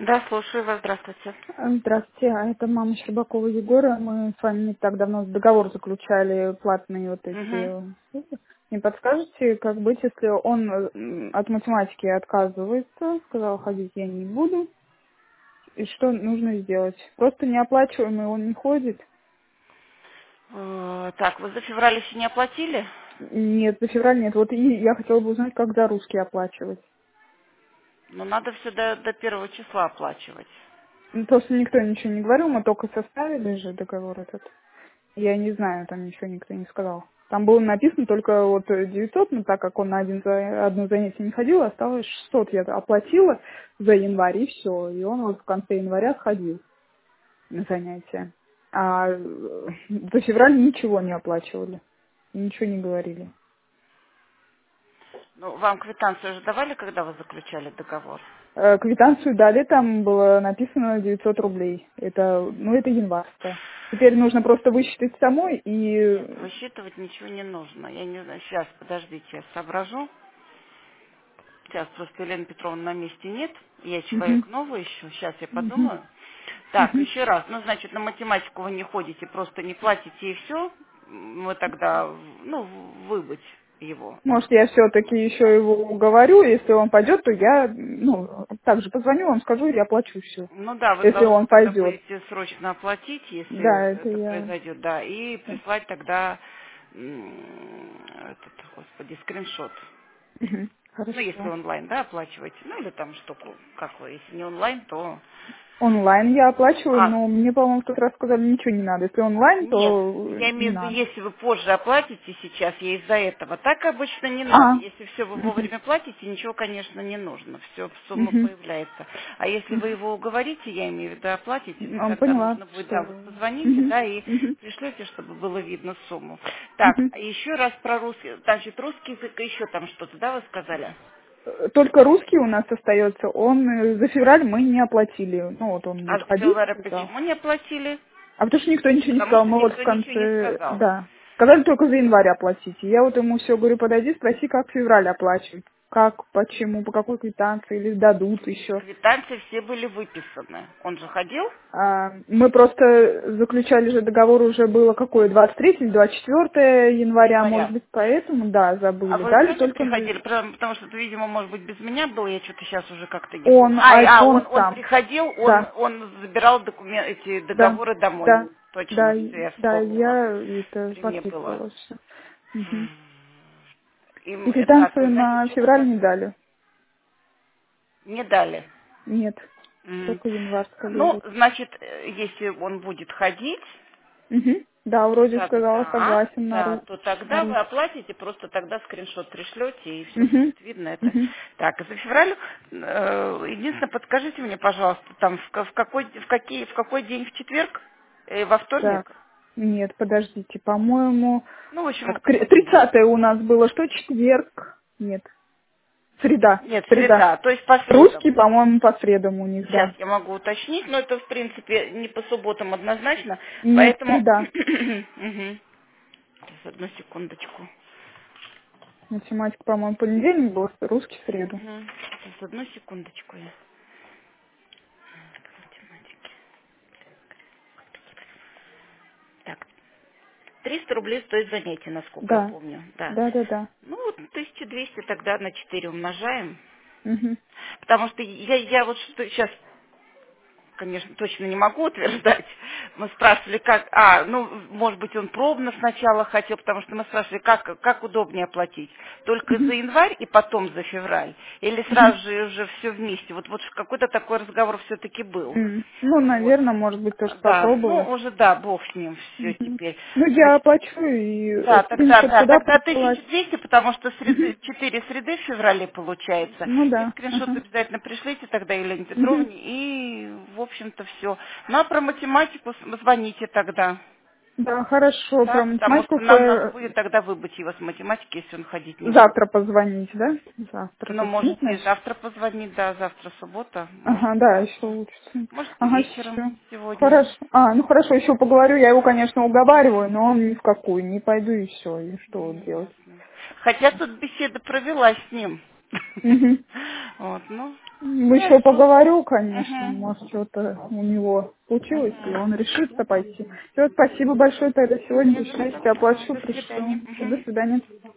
Да, слушаю вас. Здравствуйте. Здравствуйте, а это мама Щербакова Егора. Мы с вами не так давно договор заключали, платные вот Угу. эти. Не подскажете, как быть, если он от математики отказывается, сказал, ходить я не буду, и что нужно сделать? Просто неоплачиваемый он не ходит. Так, вы за февраль еще не оплатили? Нет, за февраль нет. Вот и я хотела бы узнать, как за русский оплачивать. Ну, надо все до 1 числа оплачивать. Просто никто ничего не говорил, мы только составили же договор этот. Я не знаю, там ничего никто не сказал. Там было написано только вот 900, но так как он на одно занятие не ходил, осталось 600. Я оплатила за январь и все. И он вот в конце января сходил на занятия. А за февраль ничего не оплачивали. Ничего не говорили. Ну, вам квитанцию уже давали, когда вы заключали договор? Квитанцию дали, там было написано 900 рублей. Это январская. Теперь нужно просто высчитать самой Нет, и... высчитывать ничего не нужно. Я не знаю, сейчас, подождите, я соображу. Сейчас просто Елены Петровны на месте нет. Я Мгм. человек новый еще. Сейчас я Мгм. подумаю. Так, Мгм. еще раз. Ну, значит, на математику вы не ходите, просто не платите и все. Мы тогда, ну, выбыть его. Может, я все-таки еще его уговорю, если он пойдет, то я, также позвоню вам, скажу, я оплачу все, Ну да, вы если должны он тогда пойдет. будете срочно оплатить, Да, если это это я. произойдет, да, и прислать тогда этот, господи, скриншот. Мгм. Ну, если Хорошо. онлайн, да, оплачиваете, ну или там штуку, как вы, если не онлайн, то... Онлайн я оплачиваю, А, но мне, по-моему, в тот раз сказали, ничего не надо. Если онлайн, нет, то я не имею в виду, надо. если вы позже оплатите сейчас, я из-за этого. Так обычно не надо. А, Если все вы мгм, вовремя платите, ничего, конечно, не нужно. Все, сумма мгм, появляется. А если вы его уговорите, я имею в виду, оплатите, то тогда поняла, нужно будет, да, вот что... позвоните, Мгм, да, и мгм, пришлете, чтобы было видно сумму. Так, мгм. а еще раз про русский, значит, русский язык, еще там что-то, да, вы сказали? Только русский у нас остается, он за февраль мы не оплатили. Ну, вот он А будет за ходить, февраль сказал. почему не оплатили? А потому что никто ничего не Потому сказал. что Мы вот в никто ничего не конце, сказал. да. Сказали только за январь оплатите. Я вот ему все говорю, подойди, спроси, как февраль оплачивать. Как, почему, по какой квитанции, или дадут еще. Квитанции все были выписаны. Он же ходил? Мы просто заключали же договор уже было какое, 23 или 24 января, может Января. быть, поэтому, да, А забыли. вы Дали сами только приходили? Потому что это, видимо, может быть, без меня было, я что-то сейчас уже как-то не помню. он, а он Он сам. приходил, Да, он забирал эти да, договоры домой. да, Точно, да, все, я да, вспомнила. я это При мне было. подписывала все. Мгм. Им, И так, квитанцию вы, значит, на что-то февраль там не дали. не дали. Нет, М. только январская Ну, лежит. значит, если он будет ходить, Мгм. Да, вроде сказала, тогда, согласен да, то на тогда вы русский. оплатите, просто тогда скриншот пришлете, и все Мгм. будет видно это. Мгм. Так, за февраль, единственное, подскажите мне, пожалуйста, там в какой день, в четверг, во вторник? Так, нет, подождите, по-моему, Ну, в общем, так, в понедельник. 30 у нас было, что четверг? Нет, среда, Нет, среда. среда, то есть по средам. Русский, по-моему, по средам у них, Сейчас да. я могу уточнить, но это, в принципе, не по субботам однозначно, Нет, поэтому... среда. Мгм. Сейчас, одну секундочку. Математика, по-моему, понедельник был, русский в среду. Мгм. Сейчас, одну секундочку. Математики. Так, 300 рублей стоит занятие, насколько я Да, помню. Да. да, да, да. Ну, вот 1200 тогда на 4 умножаем. Мгм. Потому что я вот что сейчас, конечно, точно не могу утверждать. Мы спрашивали, как... ну, может быть, он пробно сначала хотел, потому что мы спрашивали, как удобнее оплатить. Только за Мгм. январь и потом за февраль. Или Мгм. сразу же уже все вместе. Вот какой-то такой разговор все-таки был. Ну, Вот. наверное, может быть, тоже Да, ну попробовать. уже да, бог с ним все Мгм. теперь. Ну, я Значит, оплачу и да, скриншот куда тогда присылать? 1200, потому что Мгм. 4 среды в феврале получается. Ну И да. скриншот Ага. обязательно пришлите тогда Елене Мгм. Петровне, и, в общем-то, все. Ну, а про математику звоните тогда. Да, хорошо. Да, Про потому математику что нам надо будет тогда выбыть его с математики, если он ходить не будет. завтра позвонить, да? Завтра Ну, позвонить, можете и значит? завтра позвонить, да, завтра суббота, Ага, можете да, еще завтра. лучше. Можете Ага, вечером все. сегодня. Хорошо. Ну хорошо, еще поговорю. Я его, конечно, уговариваю, но он ни в какую. Не пойду и все. И что вот делать? Ясно. Хотя тут беседа провела с ним. Мгм. Вот, ну, Еще хорошо. поговорю, конечно, Мгм. может, что-то у него случилось, и Мгм. он решится пойти. Все, спасибо большое, тогда сегодня Не за пришлю, что. я оплачу, До свидания. пришлю. Всё, до Мгм. свидания.